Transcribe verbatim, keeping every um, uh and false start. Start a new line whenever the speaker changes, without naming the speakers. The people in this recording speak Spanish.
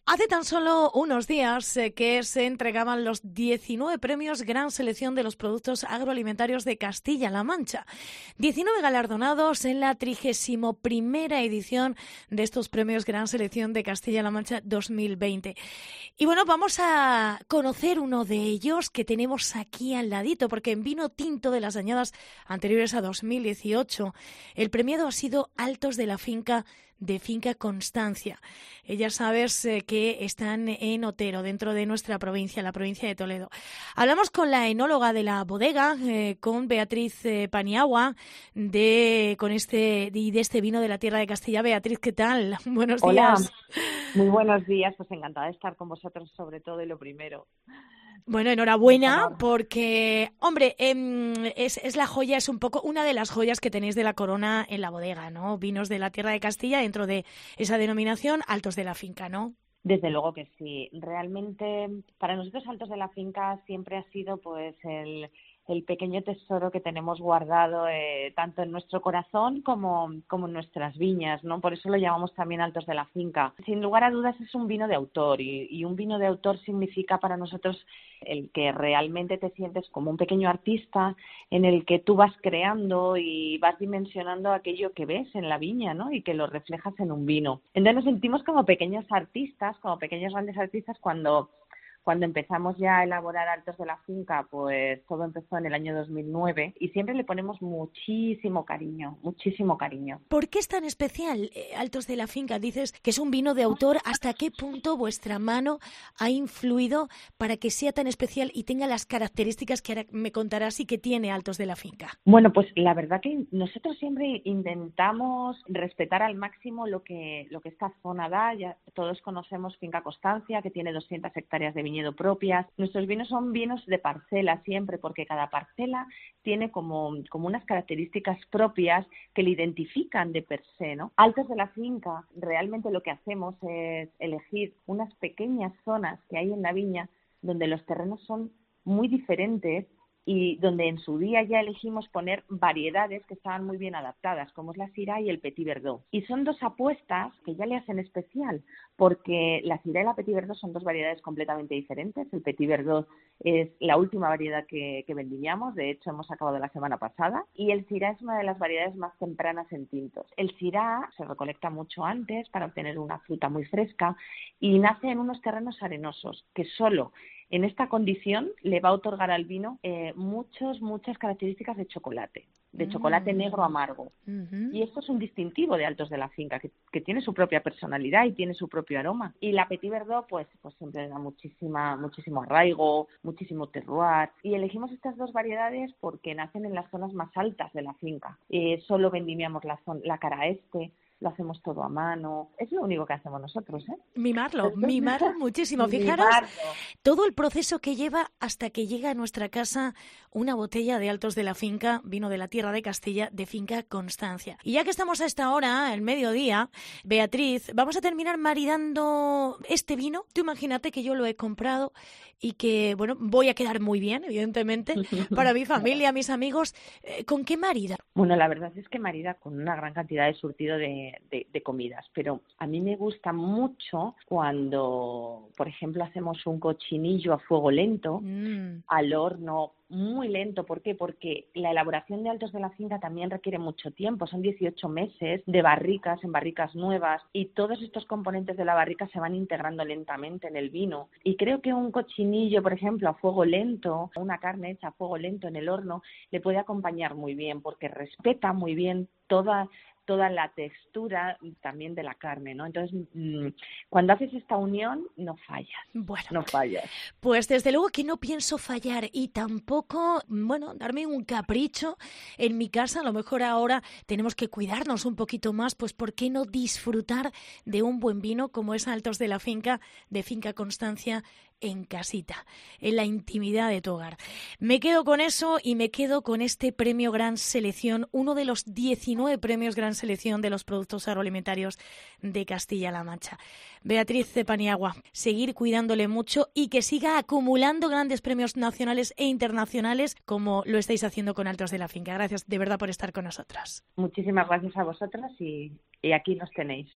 Hace tan solo unos días eh, que se entregaban los diecinueve premios Gran Selección de los Productos Agroalimentarios de Castilla-La Mancha. diecinueve galardonados en la trigésima primera edición de estos premios Gran Selección de Castilla-La Mancha dos mil veinte. Y bueno, vamos a conocer uno de ellos que tenemos aquí al ladito, porque en vino tinto de las añadas anteriores a dos mil dieciocho, el premiado ha sido Altos de la Finca, de Finca Constancia. Ya sabes eh, que están en Otero, dentro de nuestra provincia, la provincia de Toledo. Hablamos con la enóloga de la bodega, eh, con Beatriz eh, Paniagua, de, con este, de, de este vino de la tierra de Castilla. Beatriz, ¿qué tal? Buenos
Hola,
días.
muy buenos días. Pues encantada de estar con vosotros, sobre todo, y lo primero.
Bueno, enhorabuena, porque, hombre, eh, es, es la joya, es un poco una de las joyas que tenéis de la corona en la bodega, ¿no? Vinos de la tierra de Castilla dentro de esa denominación, Altos de la Finca, ¿no?
Desde luego que sí. Realmente, para nosotros Altos de la Finca siempre ha sido, pues, el, el pequeño tesoro que tenemos guardado eh, tanto en nuestro corazón como, como en nuestras viñas, ¿no? Por eso lo llamamos también Altos de la Finca. Sin lugar a dudas es un vino de autor y, y un vino de autor significa para nosotros el que realmente te sientes como un pequeño artista en el que tú vas creando y vas dimensionando aquello que ves en la viña, ¿no? Y que lo reflejas en un vino. Entonces nos sentimos como pequeños artistas, como pequeños grandes artistas cuando... Cuando empezamos ya a elaborar Altos de la Finca, pues todo empezó en el año dos mil nueve y siempre le ponemos muchísimo cariño, muchísimo cariño.
¿Por qué es tan especial eh, Altos de la Finca? Dices que es un vino de autor. ¿Hasta qué punto vuestra mano ha influido para que sea tan especial y tenga las características que ahora me contarás y que tiene Altos de la Finca?
Bueno, pues la verdad que nosotros siempre intentamos respetar al máximo lo que, lo que esta zona da. Ya todos conocemos Finca Constancia, que tiene doscientas hectáreas de viñedo propias. Nuestros vinos son vinos de parcela siempre, porque cada parcela tiene como, como unas características propias que le identifican de per se, ¿no? Altos de la Finca, realmente lo que hacemos es elegir unas pequeñas zonas que hay en la viña donde los terrenos son muy diferentes y donde en su día ya elegimos poner variedades que estaban muy bien adaptadas, como es la Syrah y el Petit Verdot. Y son dos apuestas que ya le hacen especial, porque la Syrah y la Petit Verdot son dos variedades completamente diferentes. El Petit Verdot es la última variedad que, que vendimiamos, de hecho hemos acabado la semana pasada, y el Syrah es una de las variedades más tempranas en tintos. El Syrah se recolecta mucho antes para obtener una fruta muy fresca y nace en unos terrenos arenosos que solo en esta condición le va a otorgar al vino eh, muchos, muchas características de chocolate, de chocolate mm. negro amargo. Uh-huh. Y esto es un distintivo de Altos de la Finca, que, que tiene su propia personalidad y tiene su propio aroma. Y la Petit Verdot, pues, pues siempre da muchísima, muchísimo arraigo, muchísimo terroir. Y elegimos estas dos variedades porque nacen en las zonas más altas de la finca. Eh, solo vendimiamos la, zona, la cara este. Lo hacemos todo a mano. Es lo único que hacemos nosotros, ¿eh?
Mimarlo, mimarlo muchísimo. Fijaros mimarlo. Todo el proceso que lleva hasta que llega a nuestra casa una botella de Altos de la Finca, vino de la tierra de Castilla, de Finca Constancia. Y ya que estamos a esta hora, el mediodía, Beatriz, vamos a terminar maridando este vino. Tú imagínate que yo lo he comprado y que, bueno, voy a quedar muy bien, evidentemente, para mi familia, mis amigos. ¿Con qué marida?
Bueno, la verdad es que marida con una gran cantidad de surtido de De, de comidas, pero a mí me gusta mucho cuando, por ejemplo, hacemos un cochinillo a fuego lento, mm. al horno muy lento. ¿Por qué? Porque la elaboración de Altos de la Finca también requiere mucho tiempo, son dieciocho meses de barricas en barricas nuevas y todos estos componentes de la barrica se van integrando lentamente en el vino. Y creo que un cochinillo, por ejemplo, a fuego lento, una carne hecha a fuego lento en el horno, le puede acompañar muy bien porque respeta muy bien toda toda la textura también de la carne, ¿no? Entonces, mmm, cuando haces esta unión, no fallas.
Bueno,
no fallas.
Pues desde luego que no pienso fallar y tampoco, bueno, darme un capricho en mi casa. A lo mejor ahora tenemos que cuidarnos un poquito más, pues ¿por qué no disfrutar de un buen vino como es Altos de la Finca, de Finca Constancia, en casita, en la intimidad de tu hogar? Me quedo con eso y me quedo con este premio Gran Selección, uno de los diecinueve premios Gran Selección de los productos agroalimentarios de Castilla-La Mancha. Beatriz Paniagua, seguir cuidándole mucho y que siga acumulando grandes premios nacionales e internacionales como lo estáis haciendo con Altos de la Finca. Gracias de verdad por estar con nosotras.
Muchísimas gracias a vosotras y, y aquí nos tenéis.